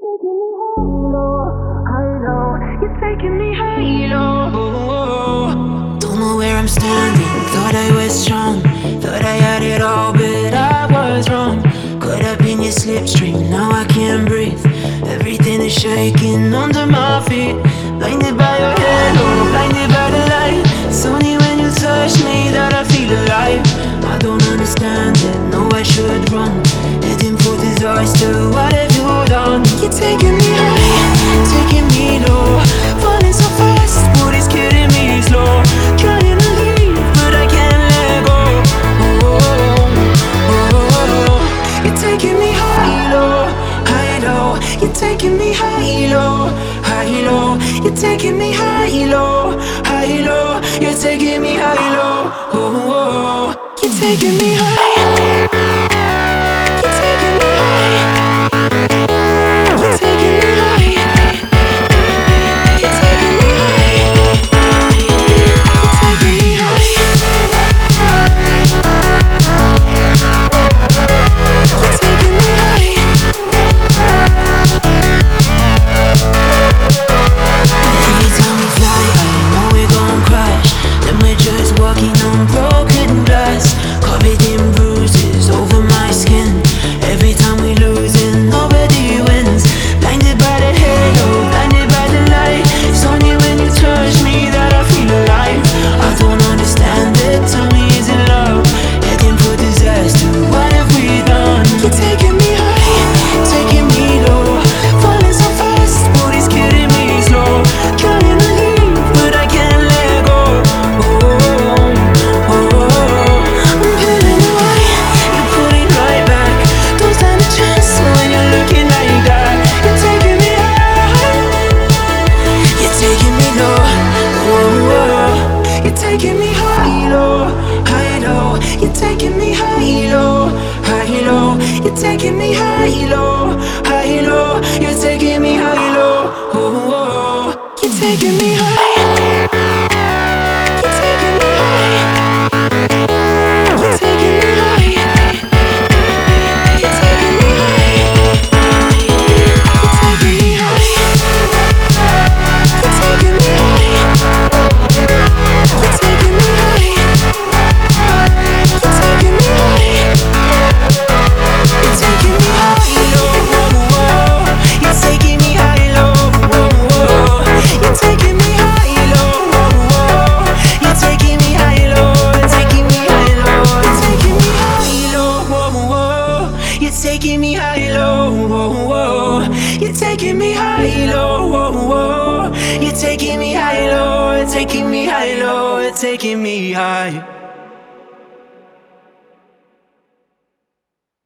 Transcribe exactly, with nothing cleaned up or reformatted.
You're taking me high, low. Don't know where I'm standing. Thought I was strong. Thought I had it all, but I was wrong. Caught up in your slipstream, now I can't breathe. Everything is shaking under my feet. Blinded by your halo, blinded by the light. It's only when you touch me that I feel alive. I don't understand it, no I should run. Heading for disaster, what have you done? You're taking me high, taking me low. Falling so fast, but it's killing me slow. Trying to leave, but I can't let go. Oh, oh, oh. You're taking me high, low, high, low. You're taking me high, low, high, low. You're taking me high, low, high, low. You're taking me high, low. Oh, oh, oh. You're taking me high. You're taking me high. You're taking me high. You're taking me high. You're taking me high. You're taking me high. Every time we fly, I know we're gon' crash. Then we're just walking on broken glass. Covered in bruises over my skin. Every time we lose it, nobody wins. Blinded by the halo, blinded by the light. It's only when you touch me that I feel alive. I don't understand it, tell me is it love? Heading for disaster, what have we done? You're taking me high, taking me low. Falling so fast, but it's killing me slow. Trying to leave, but I can't let go. Oh, oh, oh. I'm pulling away, you put it right back. Don't stand a chance when you're looking like that. You're taking me high, you're taking me low. Oh, oh. You're taking me high, low, high, low. You're taking me high, low, high, low. You're taking me high, low, high, low. You're taking me high, low. Oh, oh, oh. You're taking me high. You're taking me high. You're taking me high. You're taking me high. You're taking me high. You're taking me high. You're taking me high. You're taking me high. You're taking me high, low. You're taking me high, low. You're taking me high, low. You're taking me high, low. You're taking me high, low. You're taking me high, low. You're taking me high, low. You're taking me high, low. You're taking me high, low. You're taking me high, low. You're taking me high.